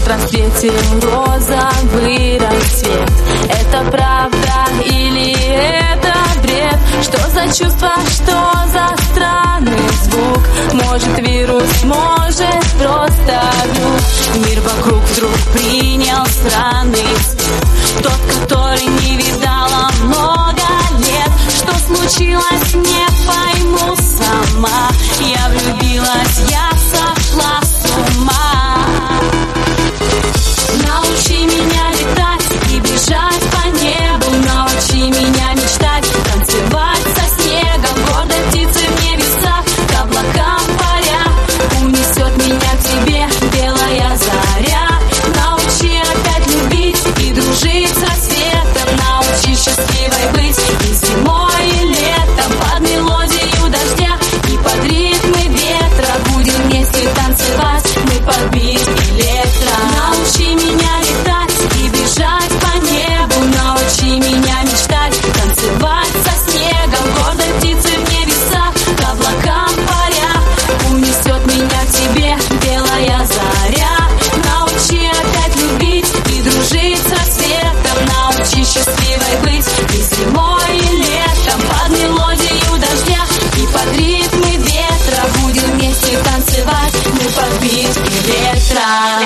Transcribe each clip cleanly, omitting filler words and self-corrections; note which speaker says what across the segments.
Speaker 1: рассвете розовый расцвет. Это правда или это бред? Что за чувство, что за странный звук? Может вирус, может просто глюк. Мир вокруг вдруг принял странный цвет, тот, который не видала много лет. Что случилось, не пойму сама. Я влюбилась, я сошла с ума. Научи меня летать и бежать по небу. Научи меня мечтать, танцевать со снегом. Гордой птицей в небесах, к облакам паря. Унесет меня к тебе белая заря. Научи опять любить и дружить со светом. Научи счастливой быть и зимой, и летом. Под мелодию дождя и под ритмы ветра будем вместе танцевать мы под бит электро. Научи меня летать и бежать по небу. Научи меня мечтать, танцевать со снегом. Гордой птицей в небесах, к облакам паря. Унесет меня к тебе белая заря. Научи опять любить и дружить со светом. Научи счастливой быть и зимой, и летом. Под мелодию дождя и под ритмы ветра будем вместе танцевать мы под бит электро.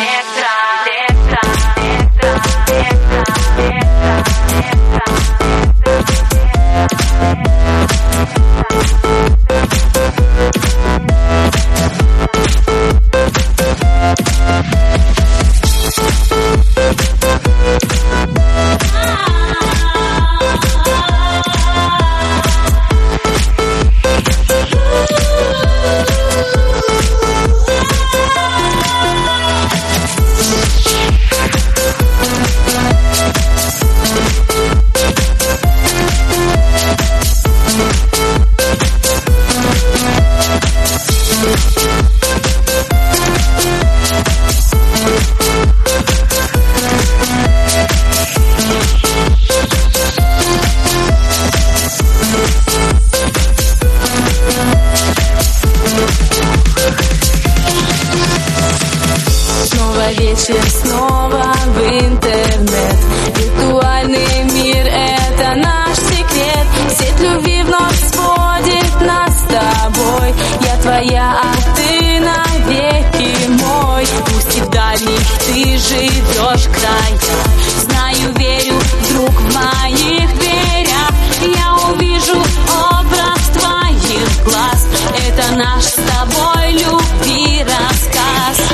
Speaker 1: Вечер снова в интернет. Виртуальный мир — это наш секрет. Сеть любви вновь сводит нас с тобой. Я твоя, а ты навеки мой. Пусть и в дальних ты живешь краях. Знаю, верю, вдруг в моих дверях я увижу образ твоих глаз. Это наш с тобой любви рассказ.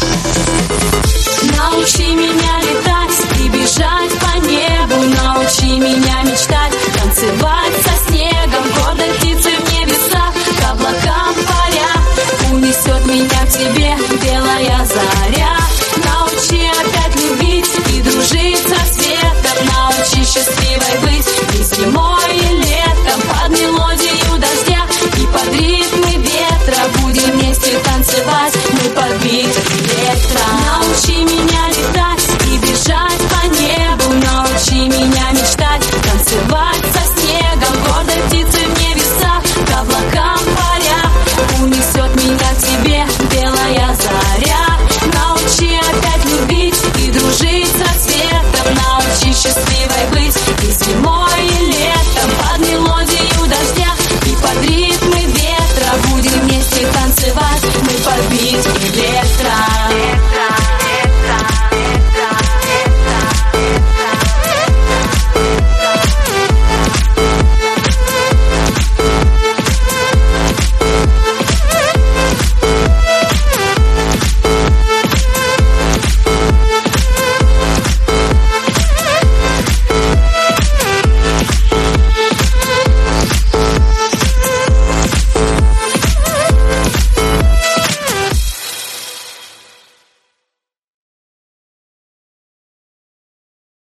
Speaker 1: Научи меня летать и бежать по небу. Научи меня мечтать, танцевать со снегом. Гордой птицей в небесах, к облакам паря. Унесет меня к тебе белая заря. Научи опять любить и дружить со светом. Научи счастливой быть и зимой, и летом. Под мелодию дождя и под ритмы ветра будем вместе танцевать мы под бит электро. Научи меня летать и бежать по небу. Научи меня мечтать, танцевать со снегом. Гордой птицей в небесах, к облакам паря. Унесет меня к тебе белая заря. Научи опять любить и дружить со светом. Научи счастливой быть и зимой, и летом. Под мелодию дождя и под ритмы ветра будем вместе танцевать мы под бит электро.